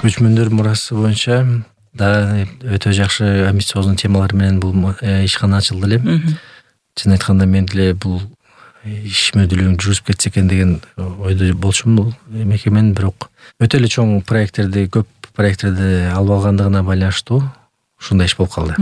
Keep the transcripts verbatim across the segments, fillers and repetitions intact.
көчмөндөр мурасы боюнча да өтө жакшы амбициознун темалар менен бул ишкана ачылды элем. Чын айтканда мен деле бул иш мөдүлүгүн жүрүп кетсе экен деген ойдо болчумун бул мекеменин, бирок өтө эле чоң проекттерди, көп проекттерди алып алгандыгына байланыштуу ушундай иш болуп калды.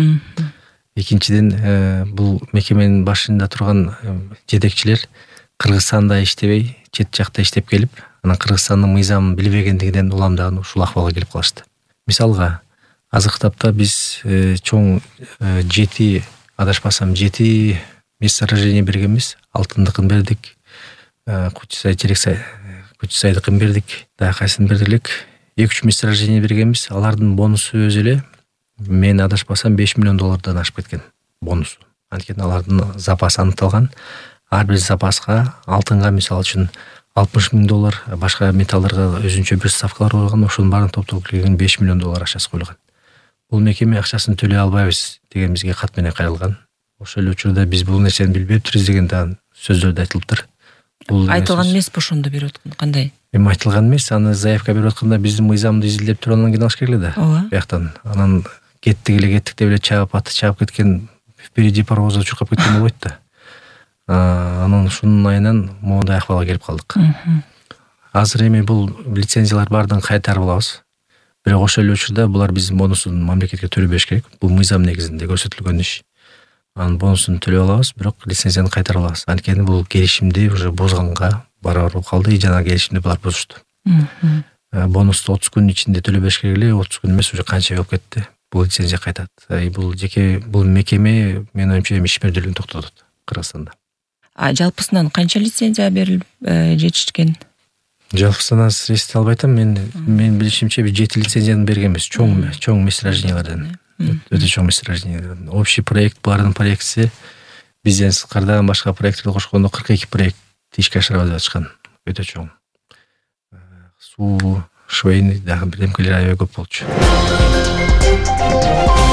Экинчиден, бул мекеменин башында турган жетекчилер Кыргызстанда иштебей, чет жакта иштеп келип, анан Кыргызстандын мыйзамын билбегендигинен улам дагы ушул акыбалга келип калышты. Мисалга, азыркы тапта биз чоң жети, адашпасам, жети месторождение бергенбиз. Алтындыкын бердик, Кучсай, Терексай, Кучсайдыкын бердик, дагы кайсын бердик элек. эки үч месторождение бергенбиз. Алардын бонусу өзү эле мен адашпасам беш миллион доллардан ашып кеткен бонусу. Анткени алардын запасы аныкталган. Ар бир запаска, алтынга мисалы үчүн алтымыш миң доллар, башка металлдарга өзүнчө бир ставкалар койгон, ошонун баарын топтолуп келген беш миллион доллар акчасы коюлган. Бул мекеме акчасын төлөй албайбыз деген бизге кат менен кайрылган. Ошол эле учурда биз бул нерсени билбептирбиз деген да сөздөр да айтылыптыр. Бул айтылган эмес ошондо берип аткан кандай? Эми айтылган эмес, аны заявка берип атканда биздин мыйзамды изилдеп туруп анан кийин алыш керек эле да. Бияктан анан кеттик эле кеттик деп эле чаап аты чаап кеткен, впереди паровозго чуркап кеткен болбойт да. Анан ушунун айынан моундай акыбалга келип калдык. Азыр эми бул лицензиялар баардыгын кайтарып алабыз. Бирок ошол эле учурда булар биздин бонусун мамлекетке төлөй бериш керек. Бул мыйзам негизинде көрсөтүлгөн иш. Анын бонусун төлөй алабыз, бирок лицензияны кайтарып алабыз. Анткени бул келишимди уже бузганга барабар болуп калды, жана келишимди булар бузушту. Бонусту отуз күнүн ичинде төлөй бериш керек эле, отуз күн эмес, уже канча болуп кетти. Бул лицензия кайтат. Бул жеке бул мекеме менин оюмча иш мөдүлүгүн токтотот Кыргызстанда. А жалпысынан канча лицензия берилип жетишкен? Жалпысынан эсте албай атам, мен мен билишимче бир жети лицензияны бергенбиз, чоң чоң месторождениялардан. Өтө чоң месторождениялардан. Общий проект булардын проектиси бизден сырткардан башка проекттерди кошкондо кырк эки проект ишке ашырабыз деп атышкан. Өтө чоң. Суу, швейный дагы бир эмкелер аябай көп болчу.